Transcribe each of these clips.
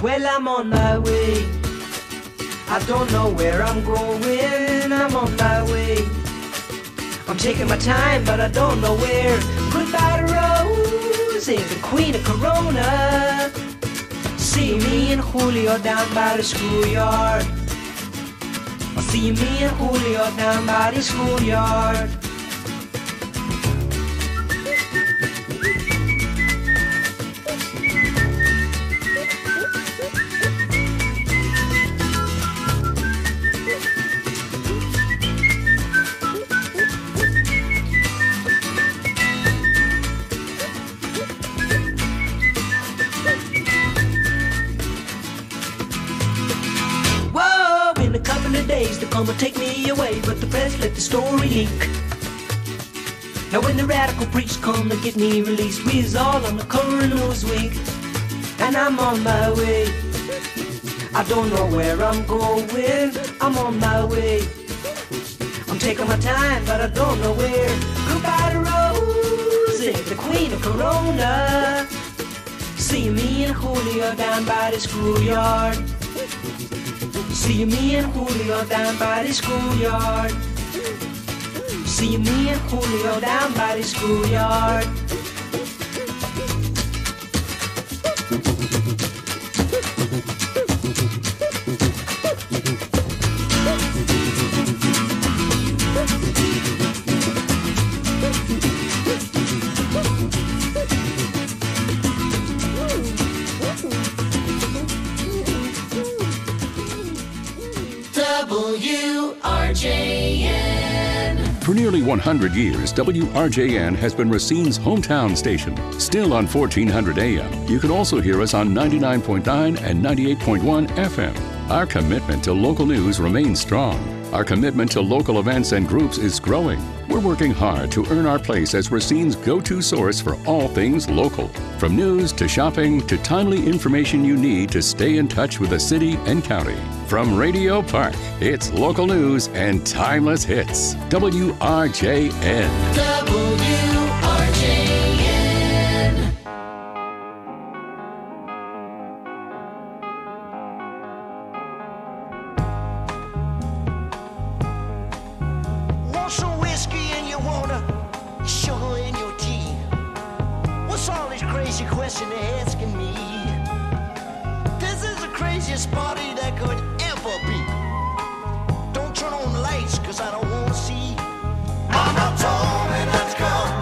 Well, I'm on my way. I don't know where I'm going. I'm on my way. I'm taking my time, but I don't know where. Goodbye to Rose, the queen of Corona. See me and Julio down by the schoolyard. I'll see me and Julio down by the schoolyard. They're gonna take me away, but the press let the story leak. Now when the radical preach come to get me released, we's all on the cover of Newsweek, and I'm on my way. I don't know where I'm going, I'm on my way. I'm taking my time, but I don't know where. Goodbye to Rosie, the queen of Corona. See me and Julio down by the schoolyard. See me and Julio down by the schoolyard. See me and Julio down by the schoolyard. For nearly 100 years, WRJN has been Racine's hometown station. Still on 1400 AM, you can also hear us on 99.9 and 98.1 FM. Our commitment to local news remains strong. Our commitment to local events and groups is growing. We're working hard to earn our place as Racine's go-to source for all things local. From news to shopping to timely information you need to stay in touch with the city and county. From Radio Park, it's local news and timeless hits. WRJN. WRJN. Want some whiskey in your water, sugar in your tea? What's all these crazy questions they're asking me? This is the craziest party that could ever be. Don't turn on the lights, cause I don't wanna see. Mama told me not to come.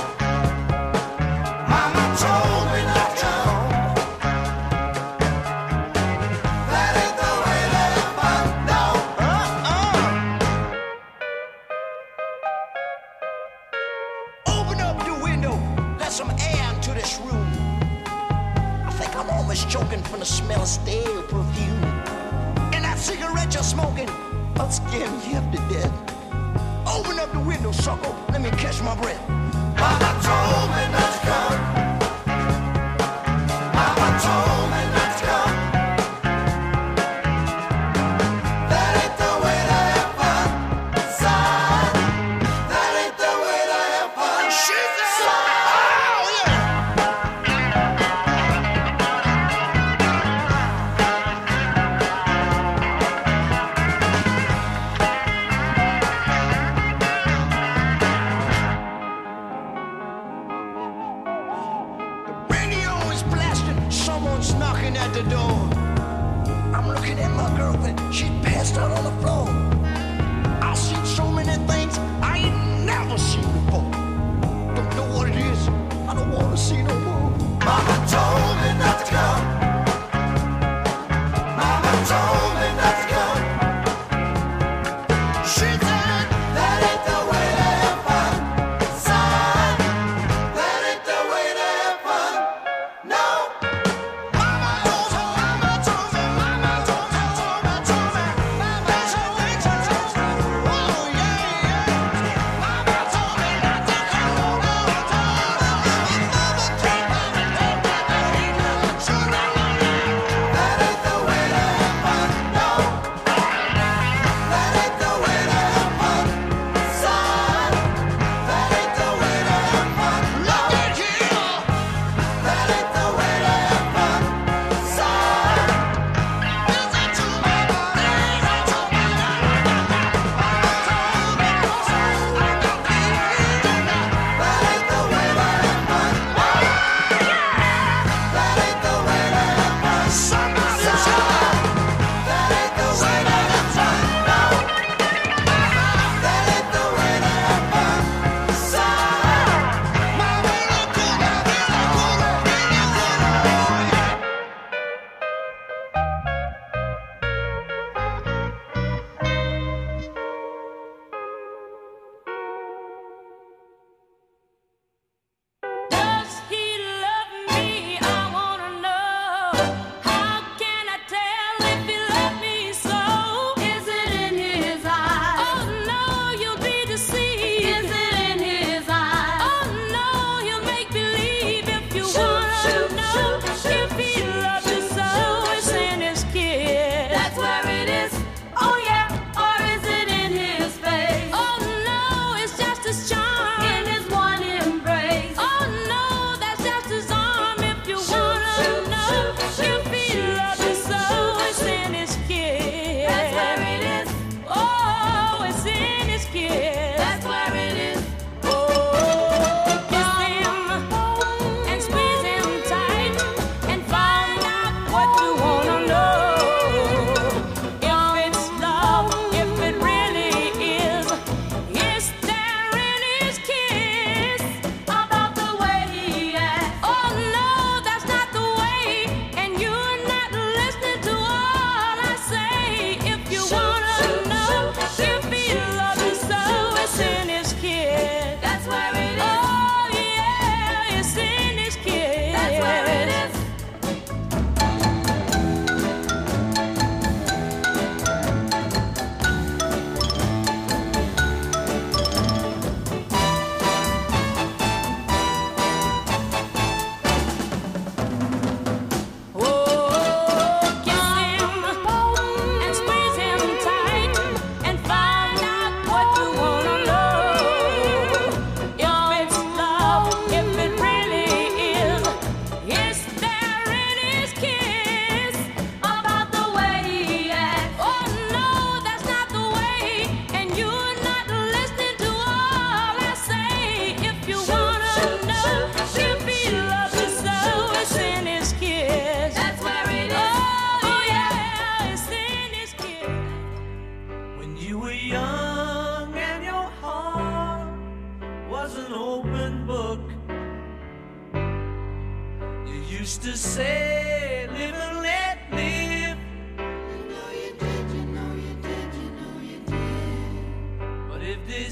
Mama told me not to come. That ain't the way to have fun, no. Open up the window, let some air into this room. I think I'm almost choking from the smell of stale perfume. And that cigarette you're smoking, I'll scare me half to death. Open up the window, sucker, let me catch my breath. Mama told me not to come. Mama told me not to come. That ain't the way to have fun, son. That ain't the way to have fun. She said, oh yeah. Radio is blasting, someone's knocking at the door. I'm looking at my girlfriend, she passed out on the floor. I've seen so many things I ain't never seen before. Don't know what it is, I don't wanna see no more. Mama told me not to come. Mama told me not to come. She said, that ain't the way to have fun, son. That ain't the way to have fun, no. Mama told me, mama told me, mama told me, mama told me, mama told me, mama told me.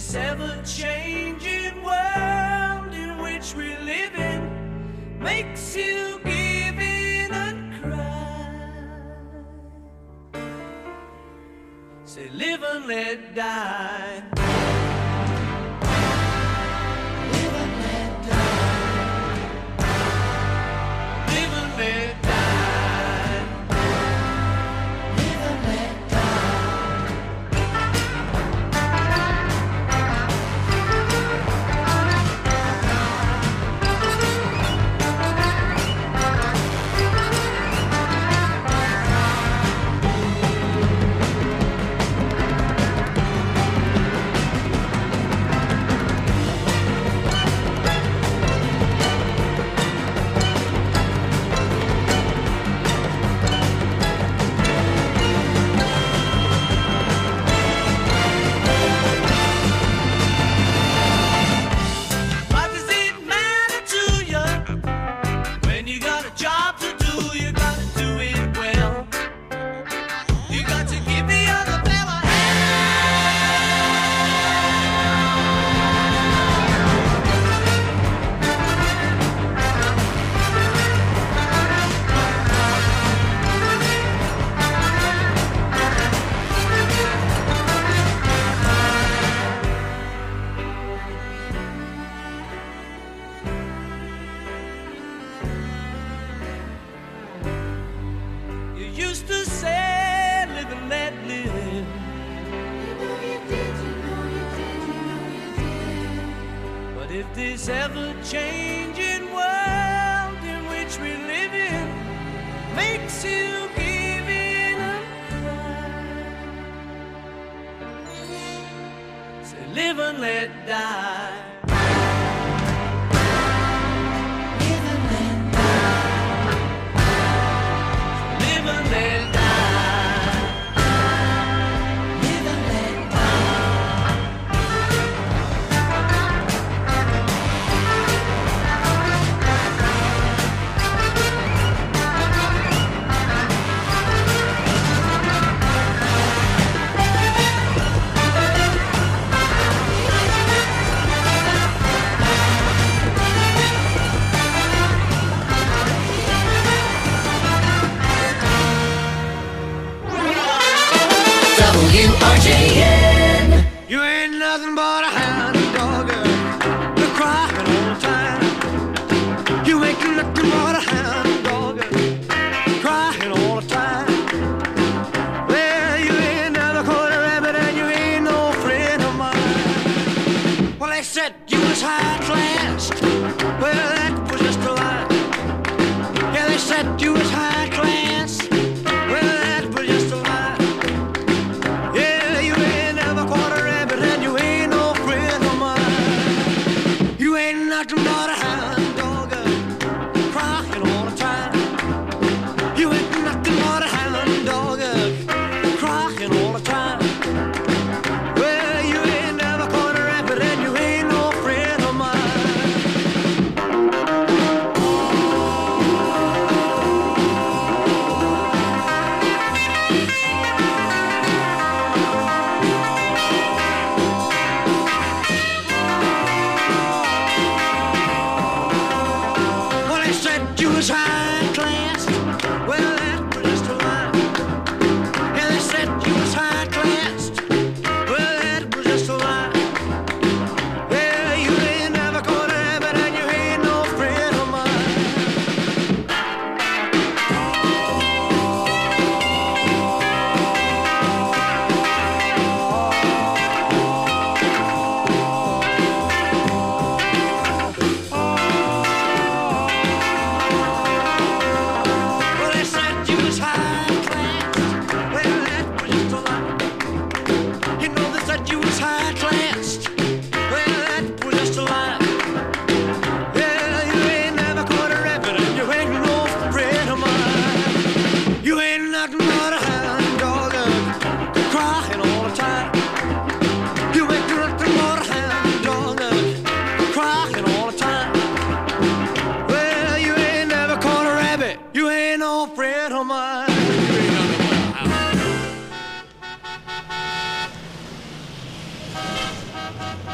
this ever-changing world in which we live in makes you give in and cry. Say live and let die. Live and let die. Live and let die. Live and let this ever-changing world in which we live in makes you give in and cry. Say live and let die. Live and let die. Live and let die. WRJN. You ain't nothing but a hound dog, you're crying all the time. You ain't nothing but a hound dog, crying all the time. Well, you ain't never caught a rabbit and you ain't no friend of mine. Well, they said you was high class. Well, that was just a lie. Yeah, they said you was high class. Well, that was just a lie. Nothing but a hound dog, crying all the time. You ain't nothing but a hound dog, crying all the time. Well, you ain't never caught a rabbit and you ain't no friend of mine. You was high class. Well, that was just a lie. Yeah, they said you was high class. Well, that was just a lie. Yeah, you ain't never caught a rabbit and you ain't no friend of mine. High class. Well, that was just a lie. Yeah, you ain't never caught a rabbit and you ain't no friend of mine. You ain't nothing but a hound dog, crying all the time. You ain't nothing but a hound dog, crying all the time. Well, you ain't never caught a rabbit. You ain't no friend of mine. You ain't nothing but a hound.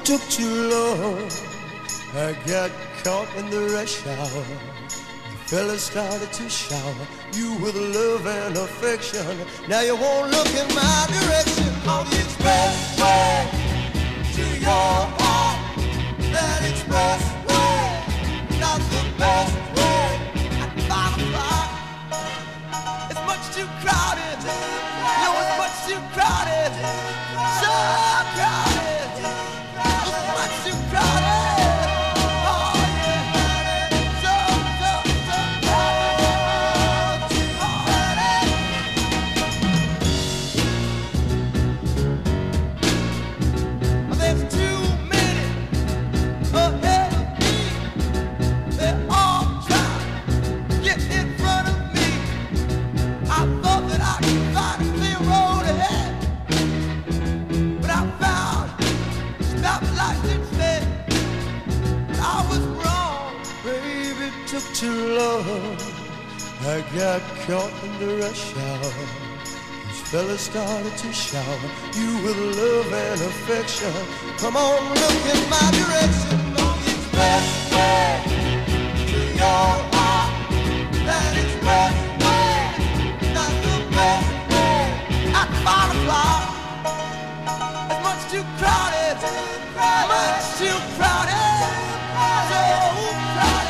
took too long. I got caught in the rush hour. The fella started to shower you with love and affection. Now you won't look in my direction. On the expressway to your heart. That expressway, not the best way. At 5 o'clock, it's much too crowded. No, it's much too crowded. So crowded. It's much too crowded. Too long, I got caught in the rush hour. These fellas started to shower you with love and affection. Come on, look in my direction. On the expressway to your heart. That expressway, not the best way. At 5 o'clock, it's much too crowded. Much too crowded. So crowded.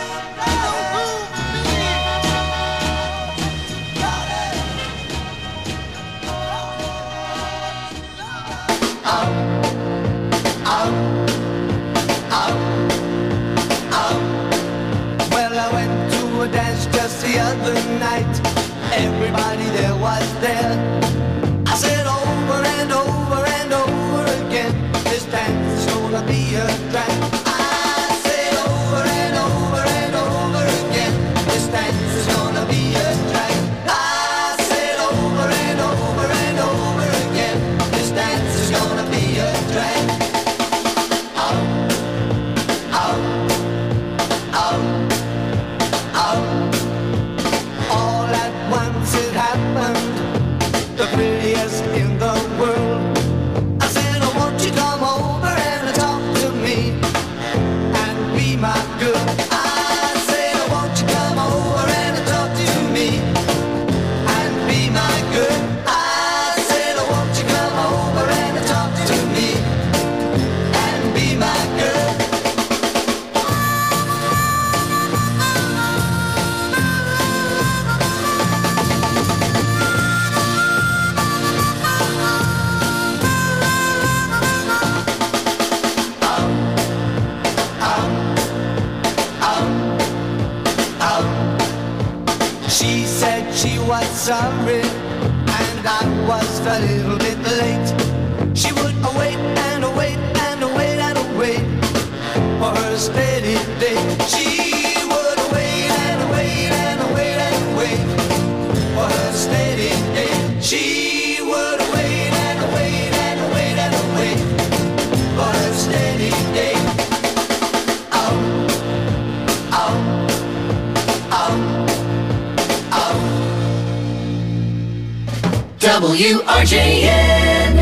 Just the other night, everybody there was there. I said over and over and over again, this dance is gonna be a drag. I said over and over and over again, this dance is gonna be a drag. I said over and over and over again, this dance is gonna be a drag. Oh, oh, oh, oh. All at once it happened, the prettiest in the world. I said, oh, won't you come over and talk to me and be my girl? I said, oh, won't you come over and talk to me and be my girl? I said, oh, won't you come over and talk to me and be my girl? She said she was sorry and I was a little bit late. She would wait and wait and wait and wait for her steady day. She would wait and wait and wait and wait for her steady day. She would wait and wait and wait and wait for her steady day. Oh, oh, oh. WRJN.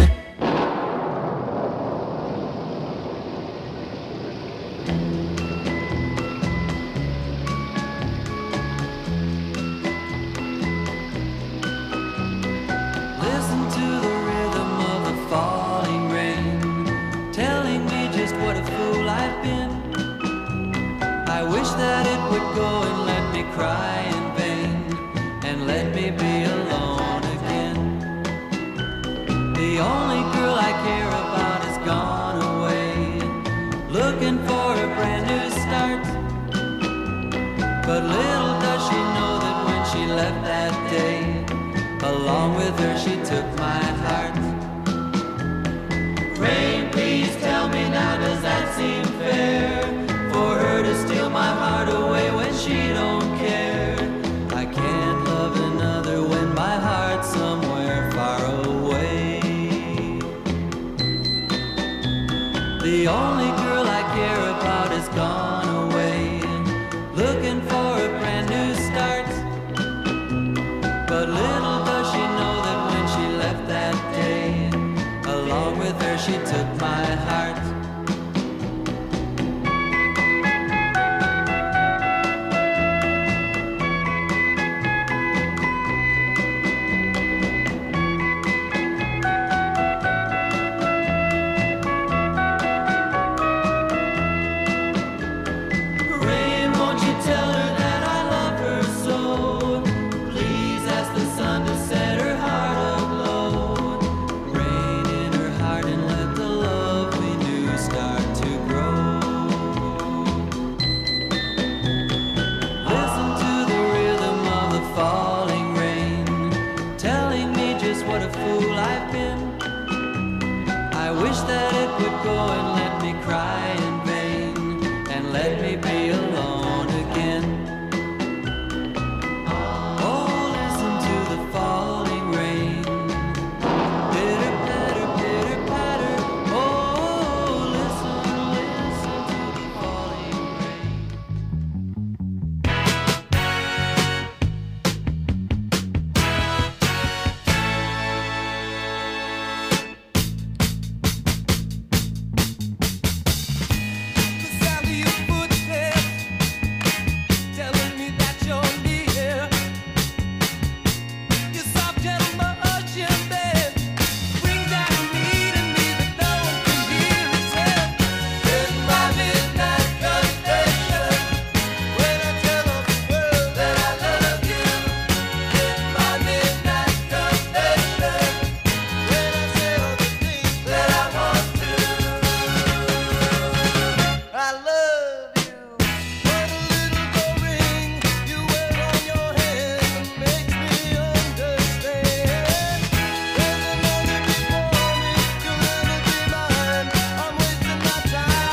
Listen to the rhythm of the falling rain, telling me just what a fool I've been. I wish that it would go and let me cry in vain, and let me be alone again. The only girl I care about has gone away, looking for a brand new start. But little does she know that when she left that day, along with her she took my heart. Rain, please tell me now, does that seem fair? For her to steal my heart away when she don't care. I can't love another when my heart's somewhere far away. The only girl I care about has gone away, looking for a brand new start. But little does she know that when she left that day, along with her she took my heart. wish that it would go and let me cry in vain and let me be alone again. Oh, listen to the falling rain. Pitter patter, pitter patter. Oh, listen, listen to the falling rain. The sound of your footsteps telling me that you're near. Your soft, gentle motion, babe, brings out a need in me that no one can hear except in my midnight confession. When I tell all the world that I love you, in my midnight confession. When I say all the things that I want to, I love you. When a little gold ring you wear on your hand makes me understand. There's another before me, you'll never be mine. I'm wasting my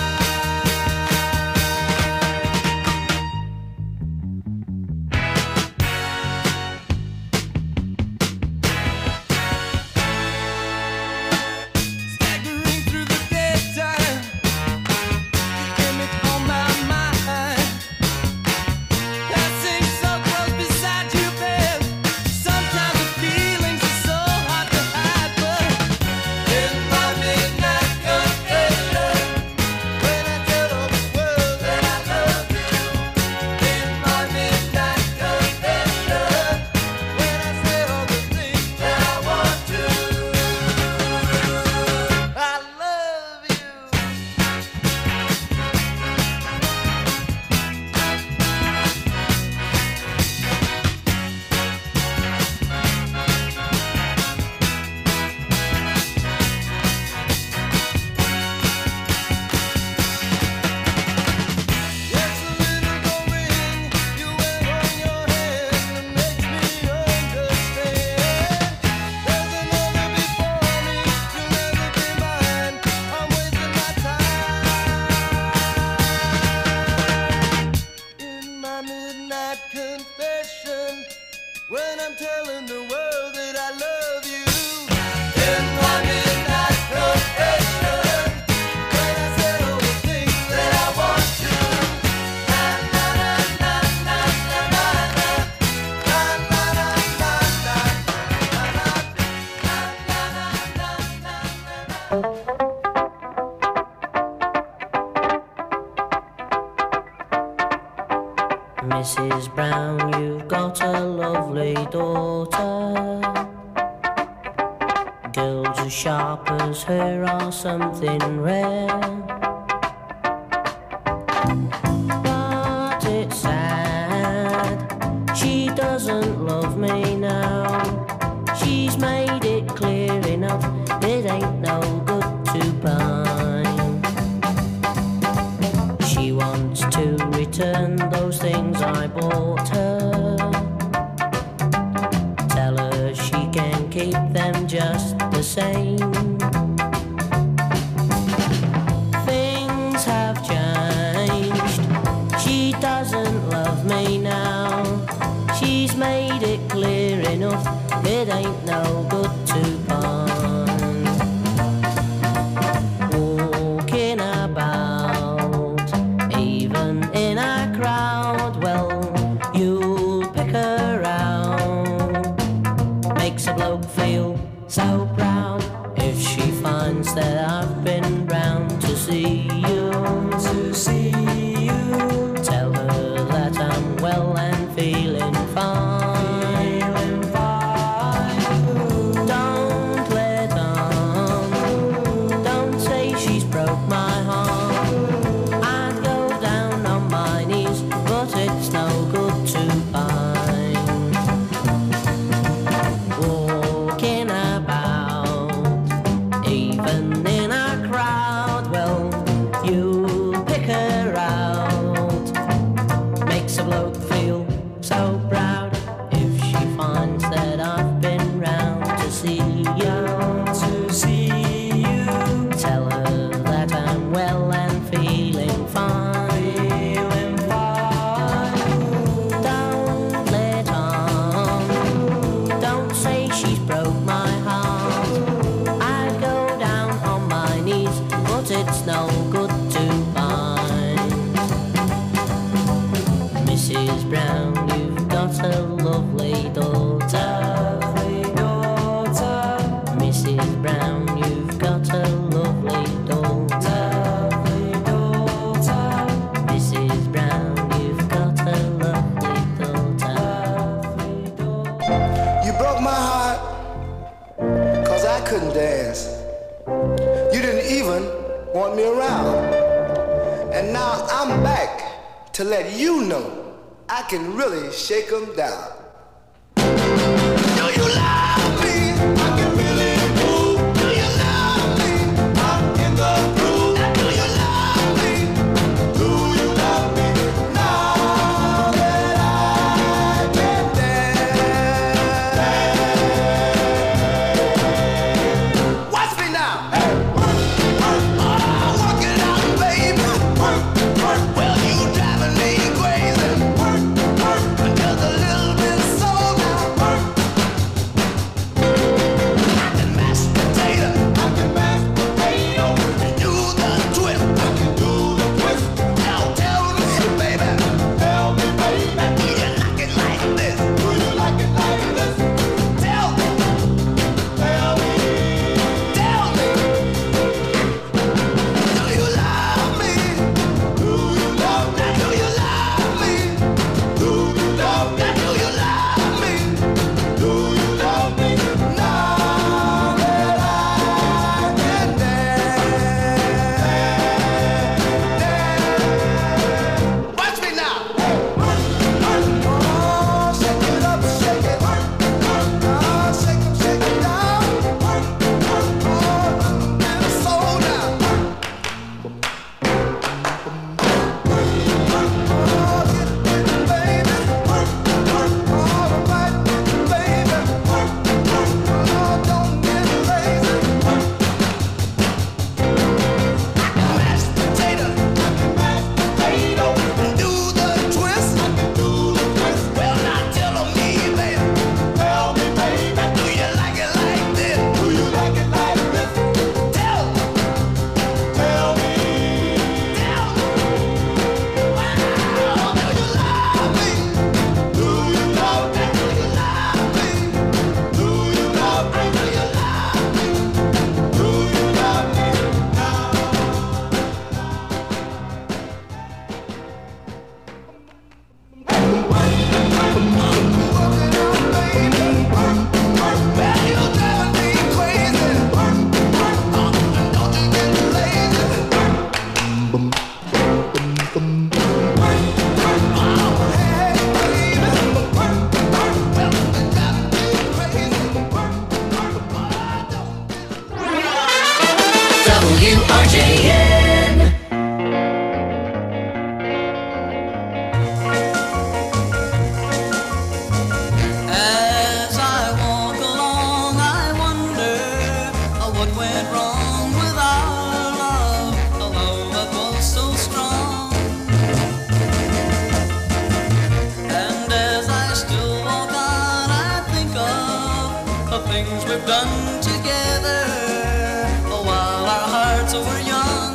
staggering through the daytime. Image on my mind, passing so close beside you, babe. Sometimes the feelings are so hard to hide, but in my midnight confession, when I tell all the world that I love you, in my midnight confession, when I say all the things that I want to, I love you. Yes, a little gold ring you wear on your hand makes me understand. There's another before me, you'll never be mine. I'm wasting my time. In my midnight confession, when I'm telling the world that I love you. In my midnight confession, when I say all the things that I want to. Na na na na na na na na. Na na na na na na na na na na. Mrs. Brown, you've got a lovely daughter. Girls as sharp as her are something rare. But it's sad, she doesn't love me now. She's made it clear enough, it ain't no good to pine. She wants to return those things I bought her. Tell her she can keep them just the same. Things have changed, she doesn't love me now. She's made it clear enough, it ain't no good to pine. Walking about, even in a crowd, well, you'll pick her out. Makes a bloke feel so proud if she finds that I've been round to see you. Tell her that I'm well and feeling fine. Don't let on, don't say she's broke my heart. I'd go down on my knees, but it's no good to pine. Walking about, even in a want me around. And now I'm back to let you know I can really shake 'em down. Do you love me? I can really move. Do you love me? I'm in the groove. Do you love me? Do you love me? Now that I can dance. Watch me now. Hey, work, work. Oh, work it out, baby. Work, work. Well, you driving me crazy. Work, work. Just a little bit soul now. Work. I can mash potato. I can mash potato. And do the twist. I can do the twist. Now tell me, baby. Tell me, baby. Do you like it like this? Do you like it like this? Tell me. Tell me. Tell me. Do you love me? Do you love me? Do you love me? Do you love me? Do you love me? Do you love me? Now that I can dance. Watch me now. Oh, shake it up, shake it. Oh, shake it down. Oh, and soul now. WRJN. As I walk along, I wonder what went wrong with our love, a love that was so strong. And as I still walk on, I think of the things we've done together while our hearts were young.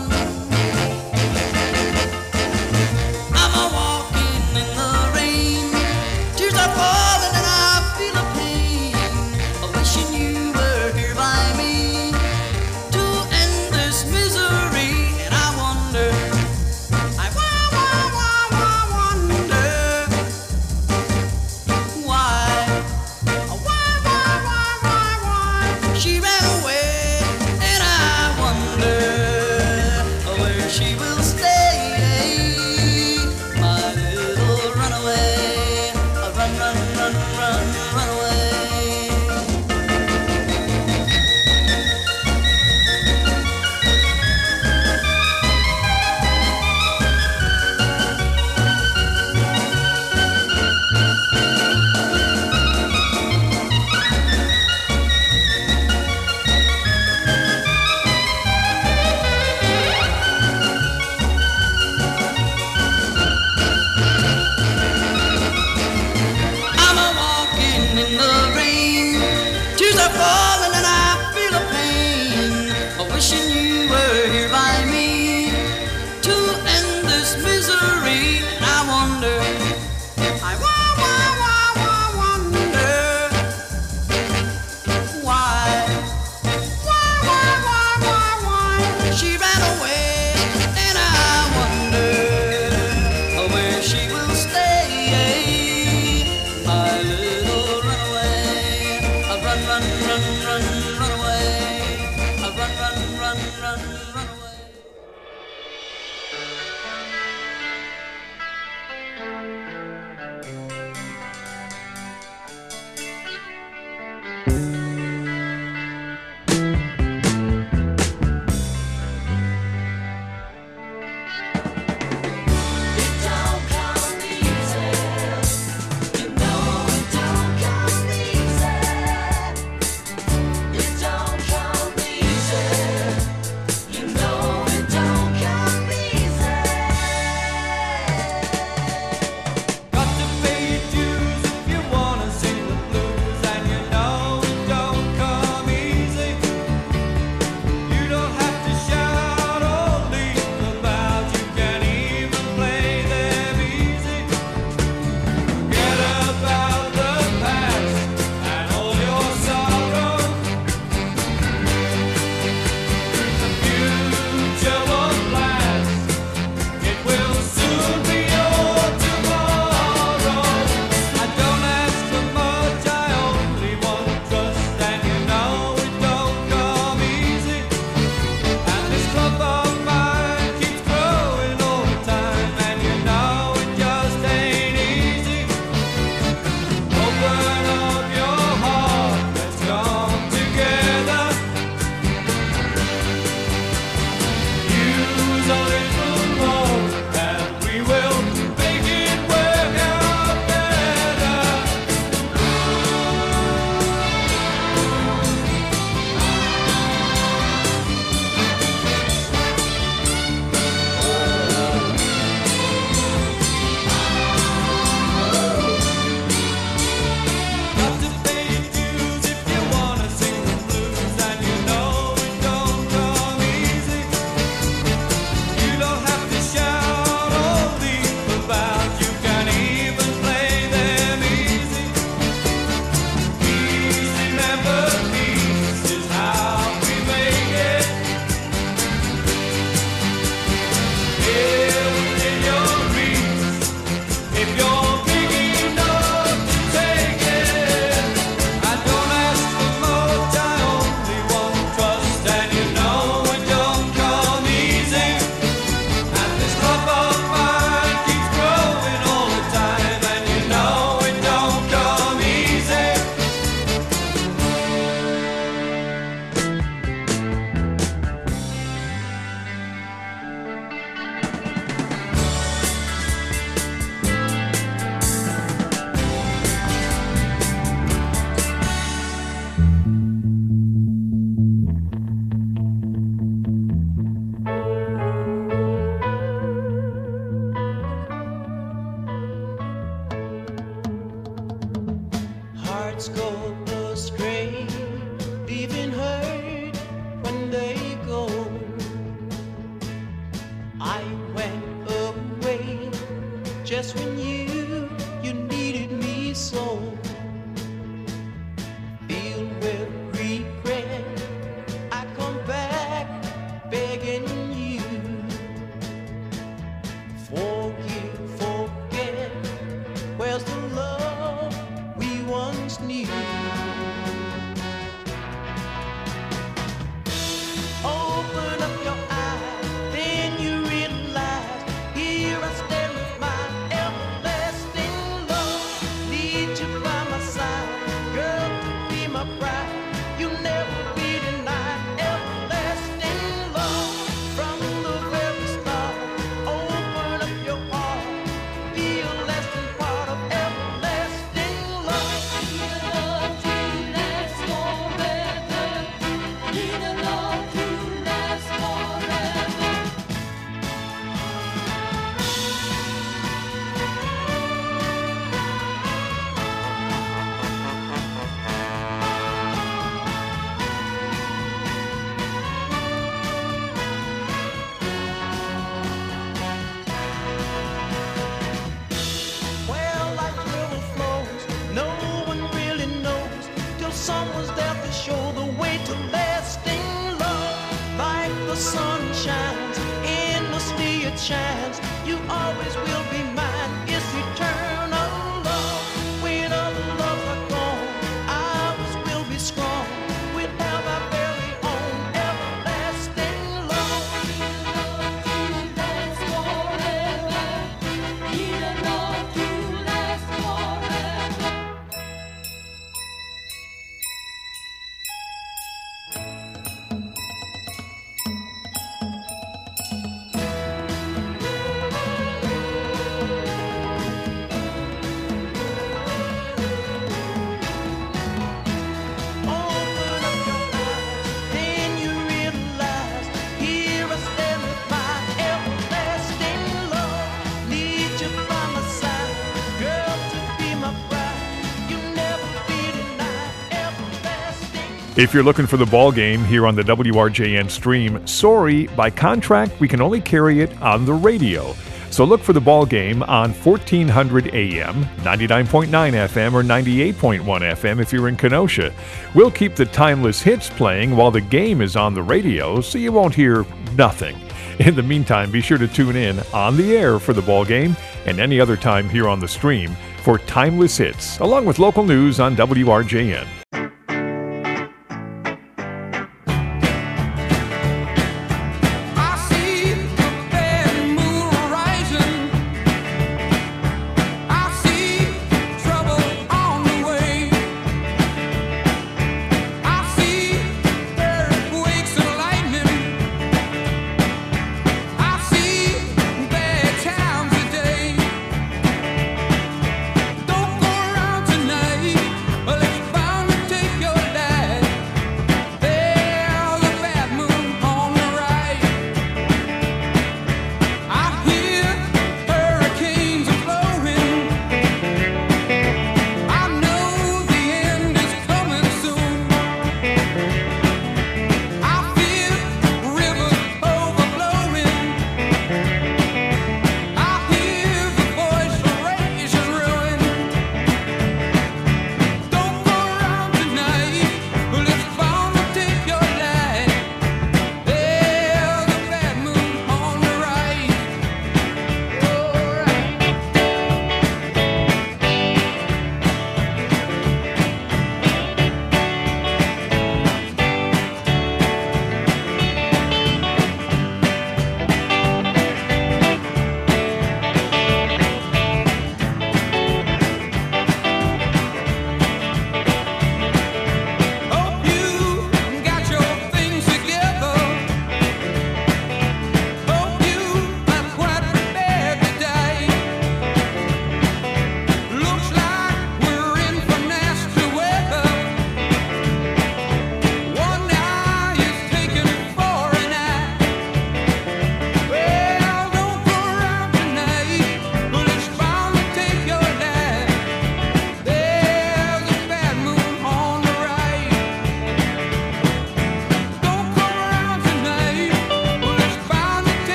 I'm a walking in the rain, tears are falling and I feel a pain, wishing you were here by me to end this misery. And I wonder, I wonder why she ran away. And I wonder where she will stay, my little runaway. Run, run, run, run, run away. I'm a walking in the rain, tears are falling and I feel a pain, wishing you were here by me to end this misery. And I wonder, I wonder why she ran away. And I wonder where she will stay, my little runaway. Run, run, run, run, run away. Run, run, run, run, run away. just when you needed me so. Filled with regret, I come back begging you. Forget, where's the love we once knew? Open up your eyes, then you realize, here I stand with my everlasting love. Need you by my side, girl, to be my bride. You never be denied everlasting love. From the very start, open up your heart, be a lasting part of everlasting love. Love to last forever. Need a love to last forever. Well, like river flows, no one really knows till someone's there to show the way to lasting love. Like the sun shines, endlessly it shines. You always will be mine. It's eternal love. When other loves are gone, ours will be strong. We'll have our very own everlasting love. Last forever. Need a love to last forever. Open up your eyes, then you realize, here I stand with my everlasting love. Need you by my side, girl, to be my bride. You never be denied everlasting. If you're looking for the ball game here on the WRJN stream, sorry, by contract, we can only carry it on the radio. So look for the ball game on 1400 AM, 99.9 FM, or 98.1 FM if you're in Kenosha. We'll keep the timeless hits playing while the game is on the radio, so you won't hear nothing. In the meantime, be sure to tune in on the air for the ball game and any other time here on the stream for timeless hits, along with local news on WRJN. I see the bad moon rising. I see trouble on the way. I see earthquakes and lightning. I see bad times today. Don't go around tonight. Let's find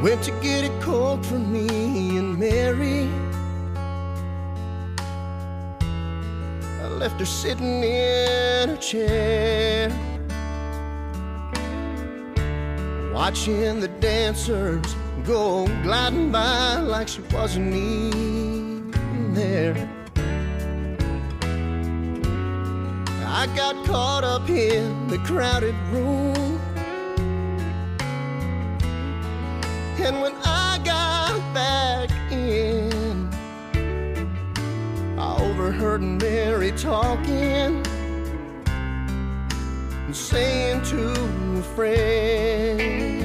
went to get a Coke for me and Mary. I left her sitting in her chair, watching the dancers go gliding by like she wasn't even there. I got caught up in the crowded room, and when I got back in, I overheard Mary talking and saying to a friend,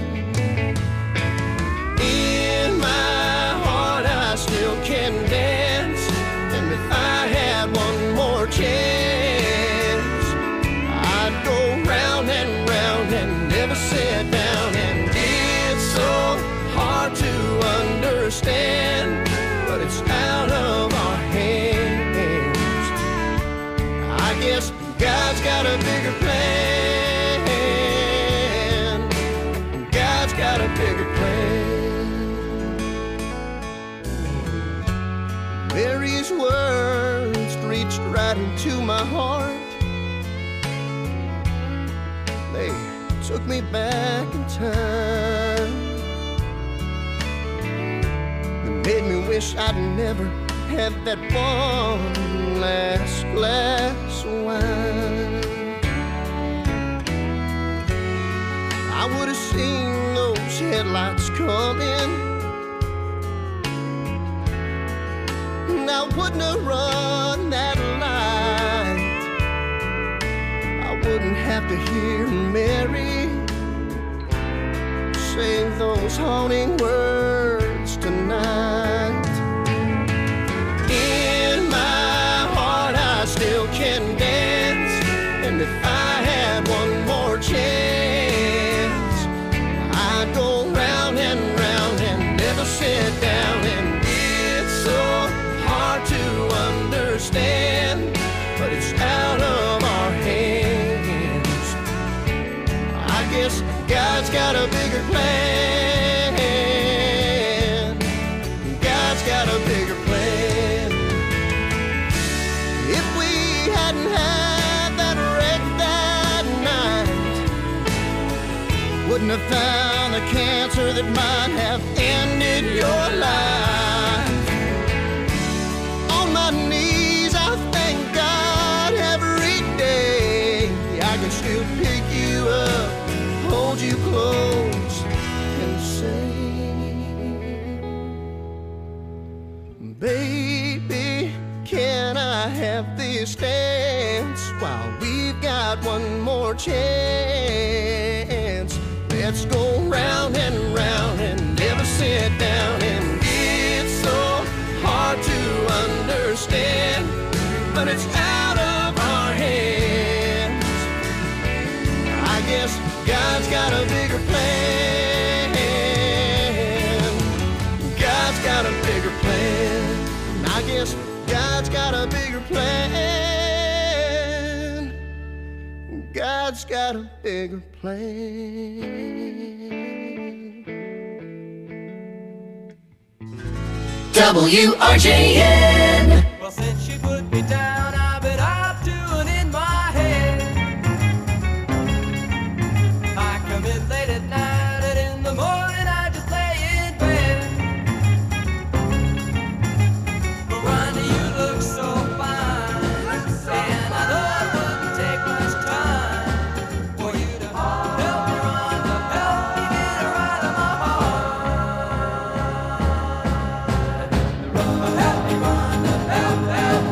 in my heart I still can dance, and if I had one more chance, I'd go round and round and never sit down. And it's so hard to understand, but it's out of our hands. I guess God's got a bigger plan. God's got a bigger plan. Mary's words reached right into my heart. They took me back in time. They made me wish I'd never had that one last glass of wine. I would have seen those headlights coming, and I wouldn't have run that light. I wouldn't have to hear Mary say those haunting words tonight. In my heart I still can dance, and if I had one more chance, I'd go round and round and never sit down. And it's so hard to understand, but it's out of our hands. I guess God's got a bigger plan. God's got a bigger plan. If we hadn't had that wreck that night, wouldn't have found the cancer that might have ended your life. On my knees I thank God every day. I can still pick you up, hold you close, and say, baby, can I have this dance while we've got one more chance? Let's go round and round and never sit down. And it's so hard to understand, but it's out of our hands. I guess God's got a bigger plan. God's got a bigger plan. I guess God's got a bigger plan. God's got a bigger plan. WRJN. Well, since she put me down, I bet I'll tune in my head. I come in late at night, and in the morning I just lay in bed. But Rhonda, you look so fine, and I know it wouldn't take much time for you to help me, Rhonda, help me get her out of my heart. Help me, Rhonda, help, help.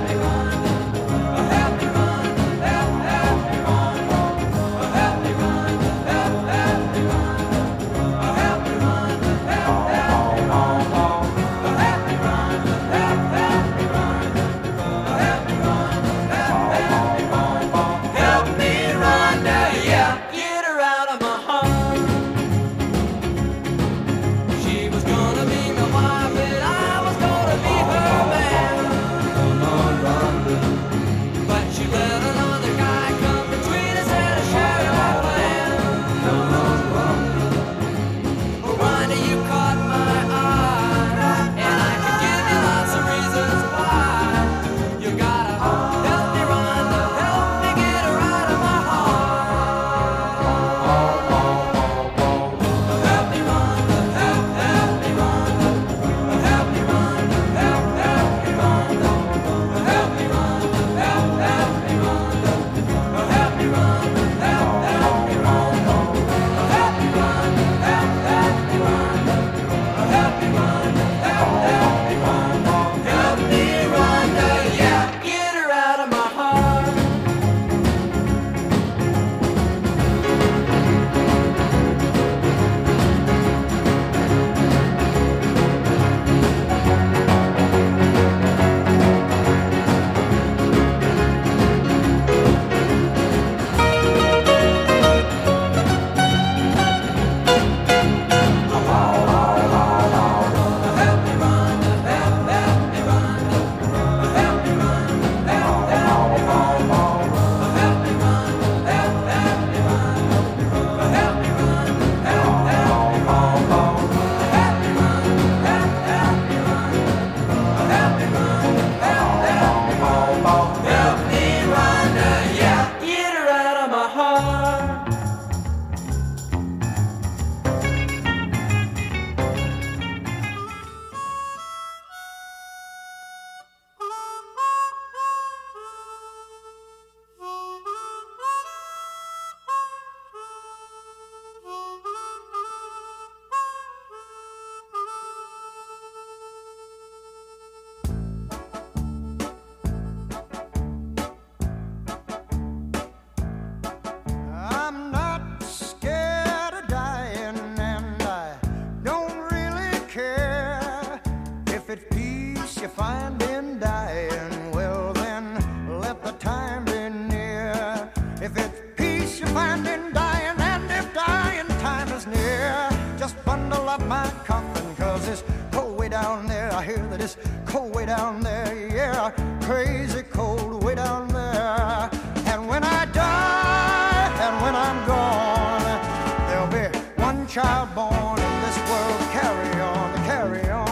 crazy cold way down there. And when I die and when I'm gone, there'll be one child born in this world. Carry on, carry on.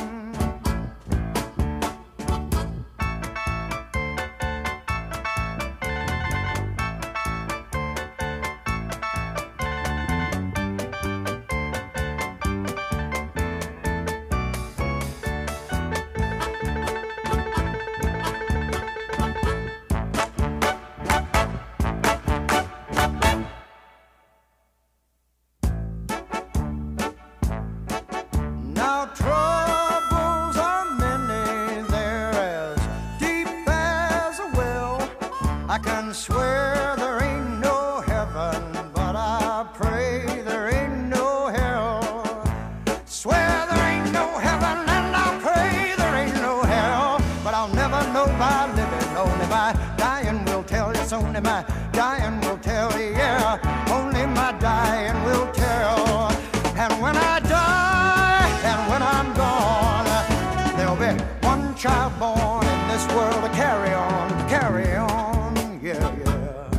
Now troubles are many, they're as deep as a well. I can swear there ain't no heaven, but I pray there ain't no hell. Swear there ain't no heaven and I pray there ain't no hell. But I'll never know by living, only by dying will tell. Yes, only my dying will tell, yeah. Only my dying will tell. And when I die and when I'm gone, there'll be one child born in this world to carry on, yeah, yeah.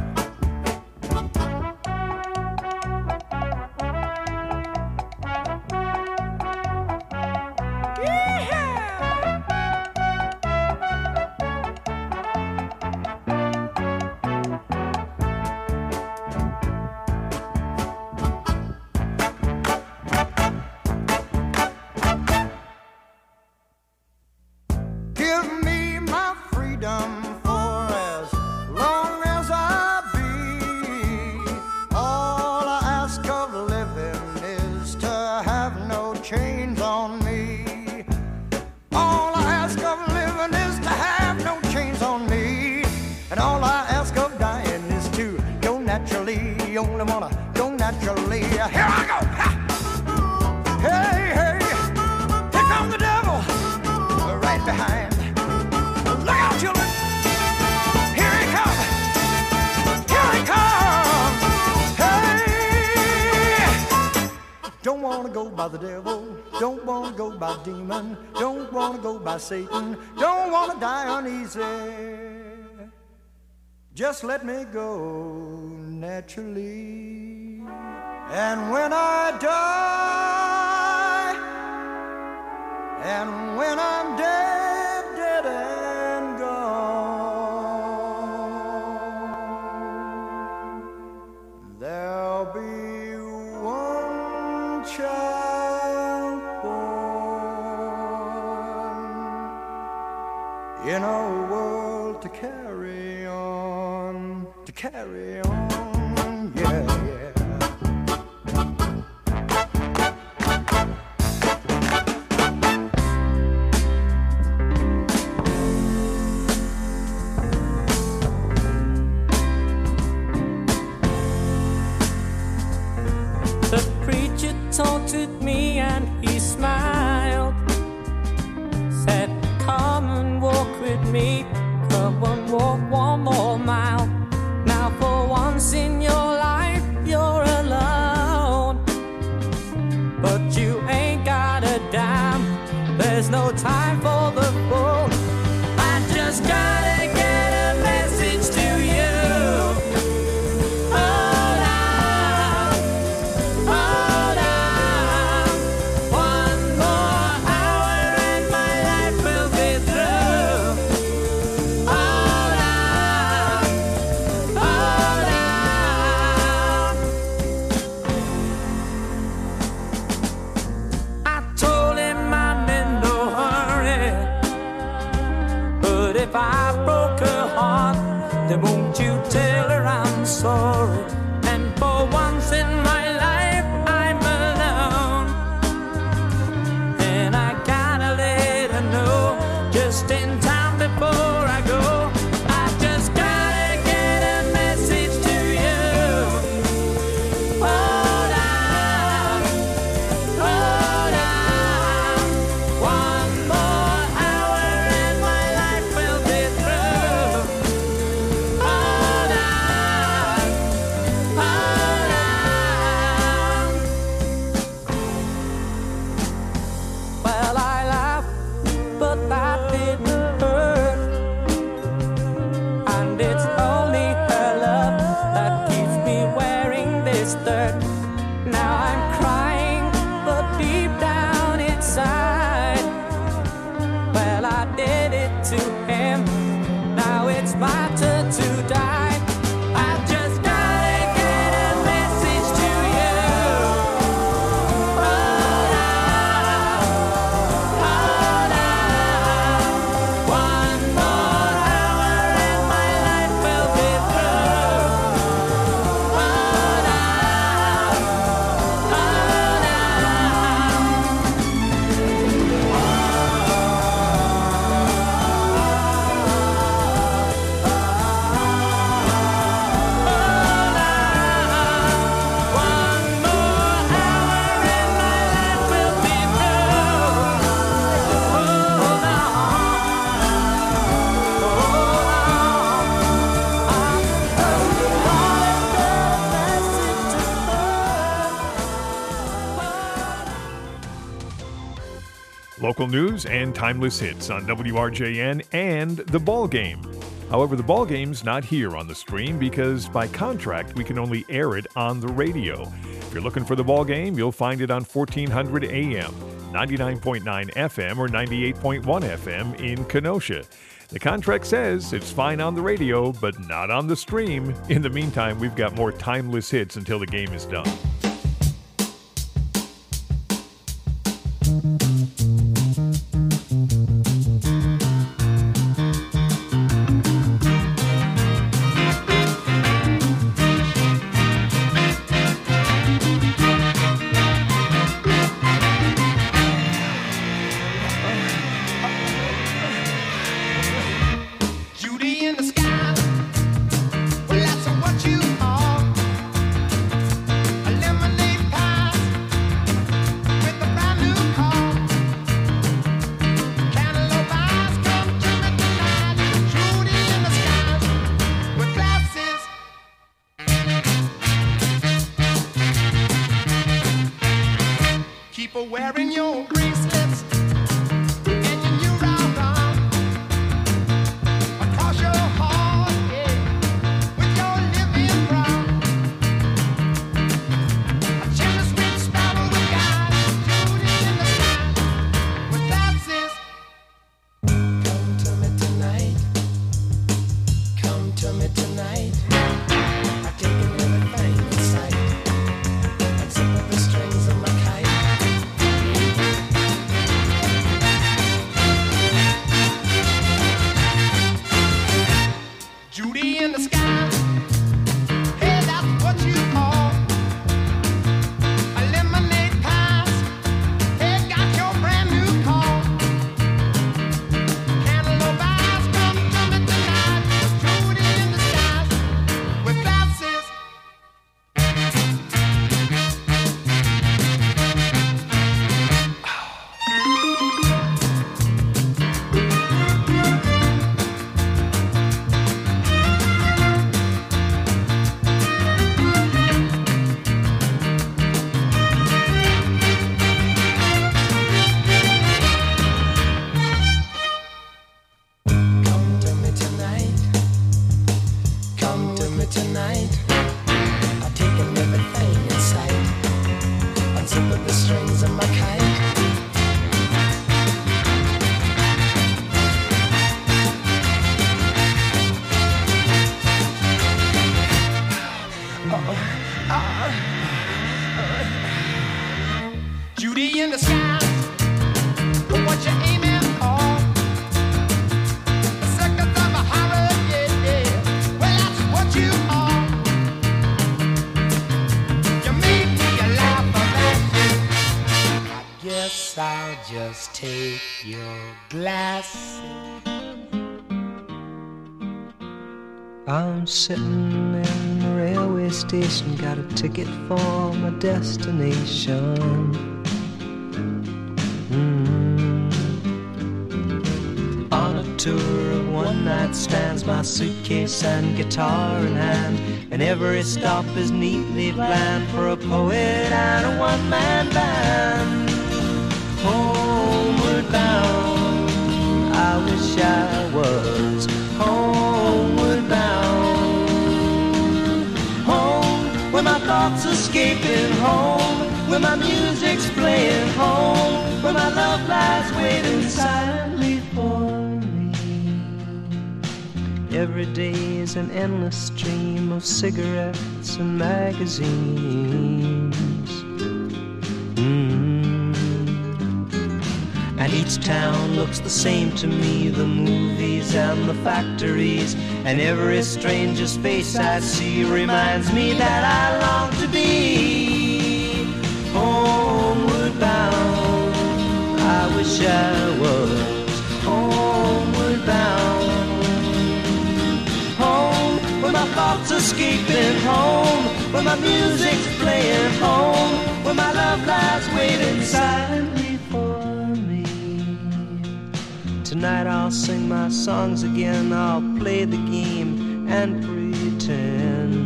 Give me my freedom for as long as I be. All I ask of living is to have no chains on me. All I ask of living is to have no chains on me. And all I ask of dying is to go naturally. You only wanna go naturally. Here I go! Ha! Hey, hey! Here comes the devil! Right behind. Look out, children! Here he comes! Here he comes! Hey! Don't wanna go by the devil. Don't wanna go by demon. Don't wanna go by Satan. Don't wanna die uneasy. Just let me go naturally. And when I die, and when I'm dead, dead and gone, there'll be one child born in a world to carry on, yeah, yeah. The preacher taunted me and he smiled. Said, come and walk with me. Come and walk one more mile. Now for once in your life you're alone. But you ain't got a dime. There's no time for the fool. I just gotta get a message to you. If I broke her heart, then won't you tell her I'm sorry? And for once in my life I'm alone, and I gotta let her know just in time before I go. I just gotta get a message to you. Hold on, hold on. One more hour and my life will be through. Hold on, wanted to die. I just gotta get a message to you. Oh, now, one more hour and my life will be through. Oh, now, Local news and timeless hits on WRJN and The Ball Game. However, The Ball Game's not here on the stream because by contract we can only air it on the radio. If you're looking for The Ball Game, you'll find it on 1400 AM, 99.9 FM, or 98.1 FM in Kenosha. The contract says it's fine on the radio, but not on the stream. In the meantime, we've got more timeless hits until the game is done. Judy in the sky. Well, that's what you are. A lemonade pie with a brand new car. Cantaloupe eyes come to me tonight. Judy in the sky with glasses. Keep wearing your bracelets and your new round arm. Across your heart, yeah, with your living brown. A cherry sweet sparrow with guys, Judy in the sky, with glasses. Come to me tonight. Come to me tonight. I've taken everything in sight. I'm zipping the strings of my kite. Judy in the sky. Hey, that's what you are. A lemonade pie. Hey, got your brand new car. Cantaloupe eyes come to me tonight. Judy in the sky with glasses. Come to me tonight. Come to me tonight. I've taken everything in sight. Unzipping the strings of my kite. Judy in the sky. What you aiming for? Seconds of a horror, yeah, yeah. Well, that's what you are. You make me laugh about you. I guess I'll just take your glasses. I'm sitting in the railway station, got a ticket for my destination. On a tour of one-night stands, my suitcase and guitar in hand, and every stop is neatly planned for a poet and a one-man band. Homeward bound, I wish I was homeward bound. Home, where my thoughts escaping, home, where my music's playing, home, where my love lies waiting silently for me. Every day is an endless stream of cigarettes and magazines. And each town looks the same to me, the movies and the factories. And every stranger's face I see reminds me that I long to be homeward bound. I wish I was homeward bound. Home, where my thoughts escaping. Home, where my music's playing. Home, where my love lies waiting silently for me. Tonight I'll sing my songs again. I'll play the game and pretend.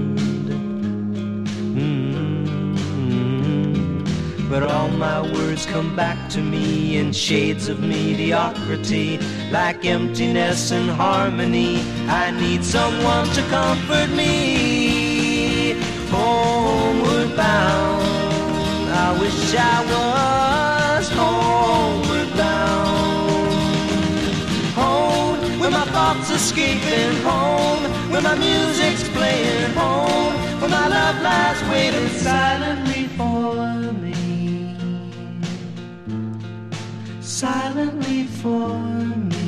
But all my words come back to me in shades of mediocrity, like emptiness and harmony. I need someone to comfort me. Homeward bound, I wish I was homeward bound. Home, where my thoughts escaping. Home, where my music's playing. Home, where my love lies waiting silently for me. Silently for me.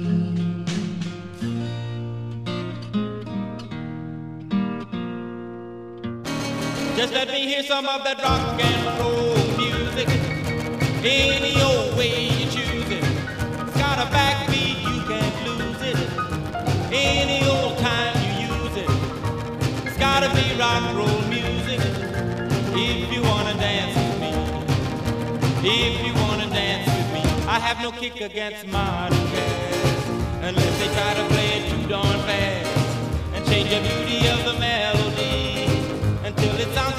Just let me hear some of that rock and roll music. Any old way you choose it. It's got a backbeat, you can't lose it. Any old time you use it. It's gotta be rock and roll music. If you wanna dance with me. If you wanna dance with me. I have no kick against modern jazz, unless they try to play it too darn fast and change the beauty of the melody until it sounds